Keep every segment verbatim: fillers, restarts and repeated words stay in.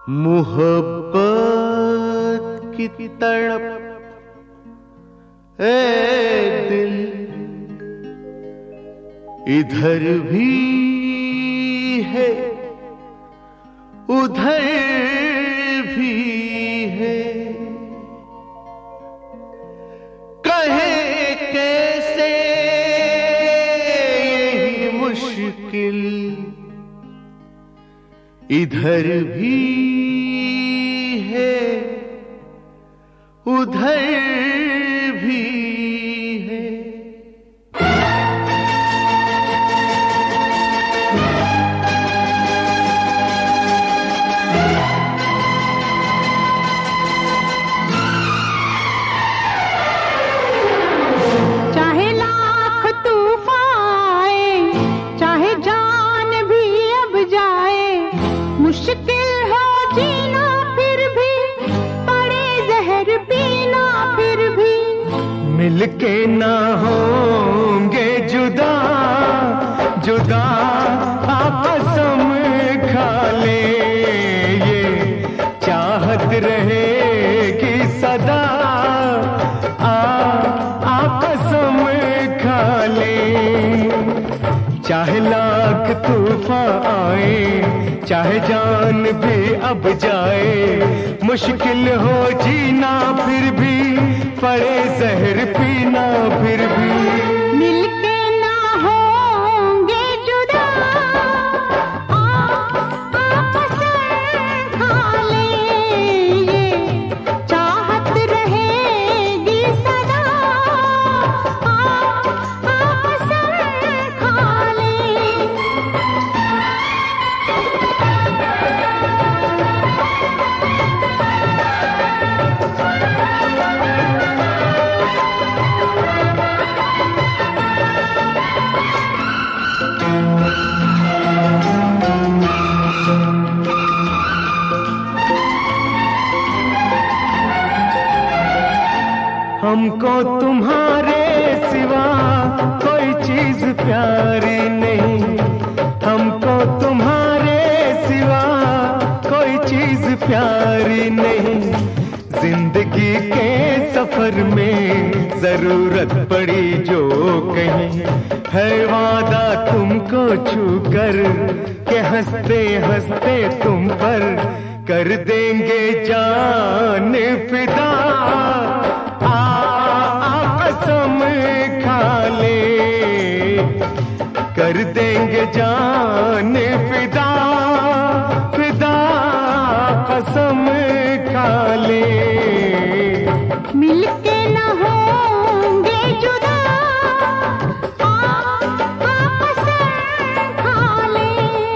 मोहब्बत की तड़प ए दिल इधर भी है उधर भी है, कहे कैसे यही मुश्किल इधर भी है उधर भी है। चाहे लाख तूफान आए, चाहे जान भी अब जाए, मुश्किल हो जीना फिर भी, पड़े जहर पीना फिर भी, मिलके ना होंगे जुदा जुदा आपसम खा ले, ये चाहत रहेगी सदा आ आपसम खा ले। चाहे लाख तूफान आए, चाहे जान भी अब जाए, मुश्किल हो जीना फिर भी, पड़े जहर पीना फिर भी, मिलके ना होंगे जुदा आपस खा ले, ये चाहत रहेगी सदा आपस खा ले। हमको तुम्हारे सिवा कोई चीज प्यारी नहीं, हमको तुम्हारे सिवा कोई चीज प्यारी नहीं, जिंदगी के सफर में जरूरत पड़ी जो कहीं, है वादा तुमको छूकर के हंसते हंसते तुम पर कर देंगे जान फिदा, कसम खा ले कर देंगे जान फिदा फिदा, कसम खा ले। मिलके न होंगे जुदा आपस खा ले।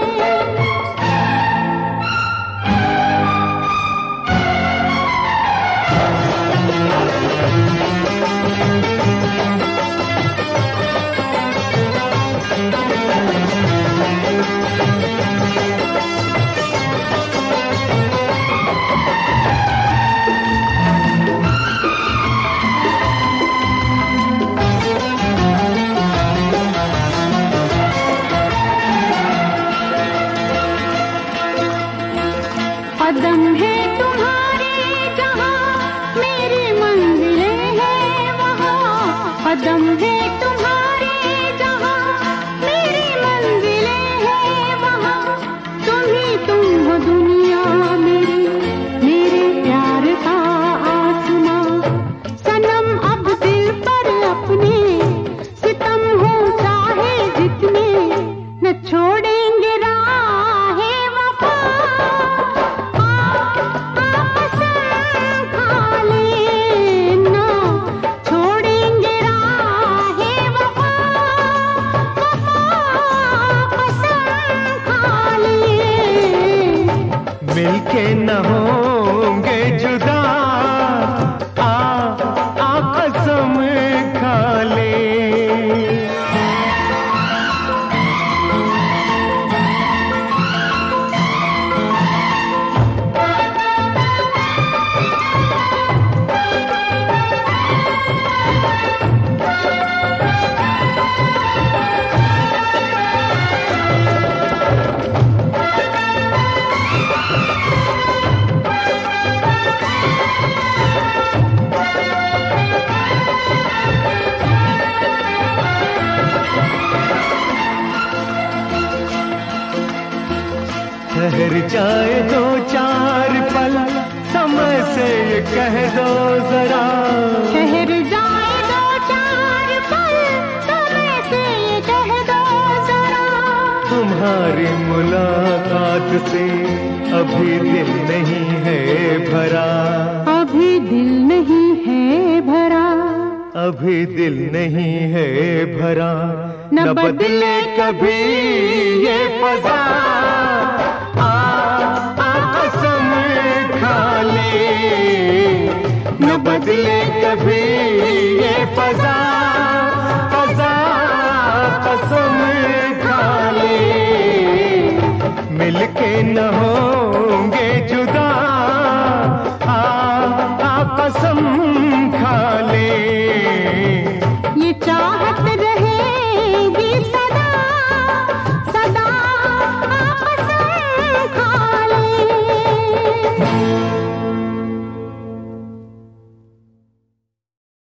कदम है तुम्हारे जहाँ मेरी मंजिलें हैं वहाँ, कदम है तुम्हारे जहाँ मेरी मंजिलें हैं वहाँ, तुम ही तुम हो दुनिया मेरी, मेरे प्यार का आसमां, सनम अब दिल पर अपने सितम हो चाहे जितने, न छोड़ेंगे राहे वफा आपस खा लेना, छोड़ेंगे राहे वफा वफा आपस खा ले। मिलके न होंगे जुदा आ आ कसम खा ले। ठहर जाए दो चार पल, समय से ये कह दो जरा। ठहर जाए दो चार पल, समय से ये कह दो जरा। तुम्हारी मुलाकात से अभी दिल नहीं है भरा, अभी दिल नहीं है भरा, अभी दिल नहीं है भरा। न बदले कभी ये फजा, आ, आ कसम खा ले। न बदले कभी ये फजा, फजा कसम खा ले। मिलके न होंगे जुदा, आ, आ कसम